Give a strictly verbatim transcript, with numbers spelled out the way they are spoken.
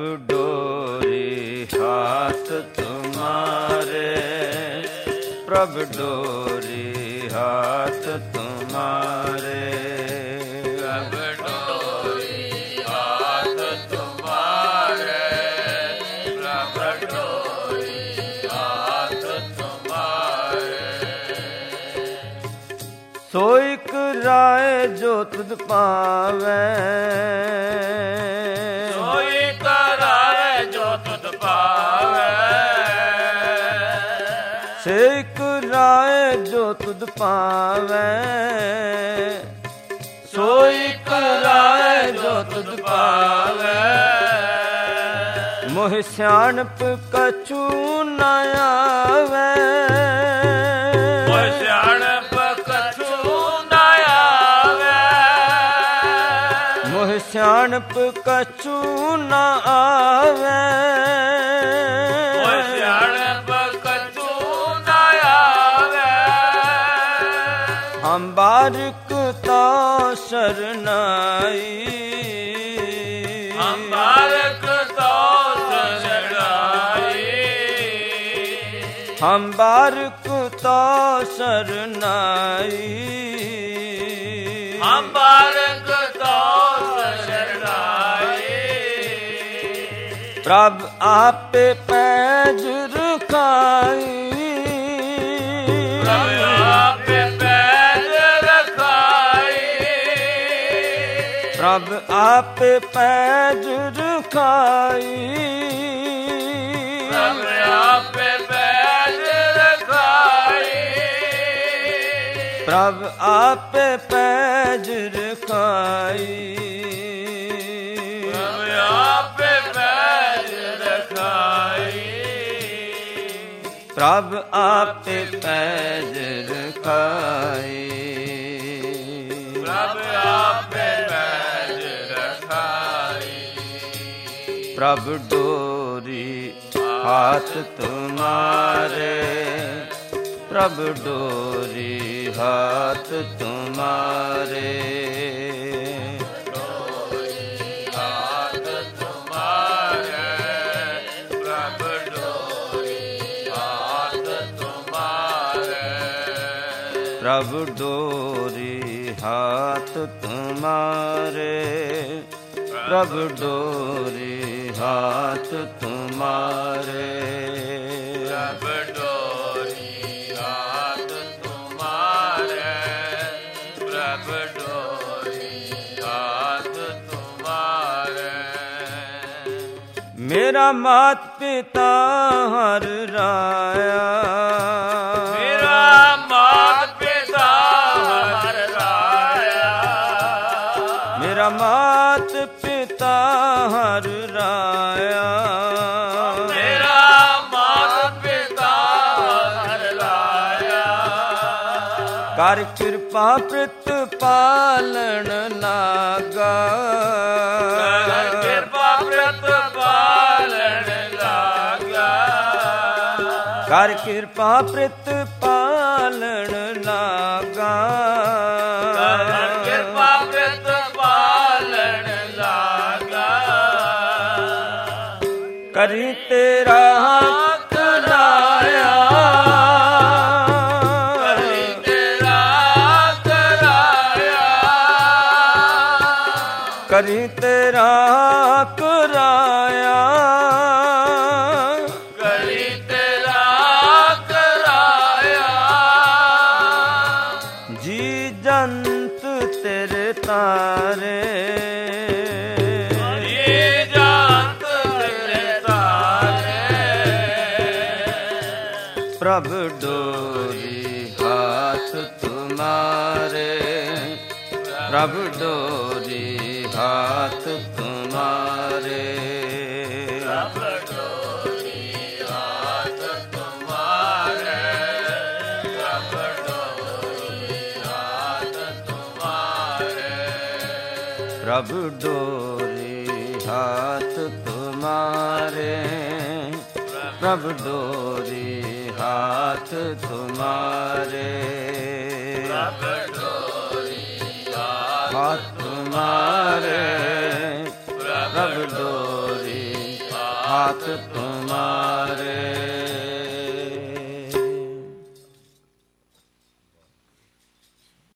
डोरी हाथ तुम्हारे, प्रभु डोरी हाथ तुम्हारे, प्रभु डोरी हाथ तुम्हारे, प्रभु डोरी हाथ तुम्हारे। सोई कराए जो तुध पावे, सोई कराए जो तुध पावे, सोई कराए जो तुध पावे, सोई कराए जो तुध पावे। मोह सियाणप कछु न आवे, मोह सियाणप कछु न आवे, मोह सियाणप कछु न आवे, मोह सियाणप कछु न आवे। हम बारिक तो शरनाई, हम बारिक तो शरनाई, हम बारिक तो शरनाई, हम बारिक तो शरनाई। प्रभु आपे पैज रखाई, प्रभु आपे पैज रखाई, प्रभु आपे पैज रखाई, प्रभु आपे पैज रखाई, प्रभु आपे पैज रखाई, प्रभु आपे पैज रखाई, प्रभु आपे पैज रखाई, प्रभु आपे पैज रखाई। प्रभु डोरी हाथ तुम्हारे, प्रभु डोरी हाथ तुम्हारे, हाथ तुम्हारे, प्रभु डोरी हाथ तुम्हारे, प्रभु डोरी हाथ तुम्हारे, प्रभु डोरी हाथ तुम्हारे, प्रभु डोरी हाथ तुम्हारे, प्रभु डोरी हाथ तुम्हारे। मेरा मात पिता हर राया, मेरा मात पिता हर राया, मेरा मात पिता हर राया, मेरा मात पिता हर राया। कर कृपा प्रत पालन लागा, कर कृपा प्रत पालन लागा, कर कृपा प्रत पालन लागा, कर कृपा प्रत पालन लागा। करी तेरा कराया, करी तेरा कराया, करी तेरा कराया, करी तेरा कराया। जी जंत तेरे तारे, ये जात तेरे तारे, प्रभु डोरी हाथ तुम्हारे, प्रभु डोरी हाथ तुम्हारे, प्रभु डोरी हाथ तुम्हारे, प्रभु डोरी हाथ तुम्हारे, प्रभु डोरी हाथ तुम्हारे, प्रभु डोरी हाथ तुम्हारे, प्रभु डोरी हाथ तुम्हारे, प्रभु डोरी हाथ तुम्हारे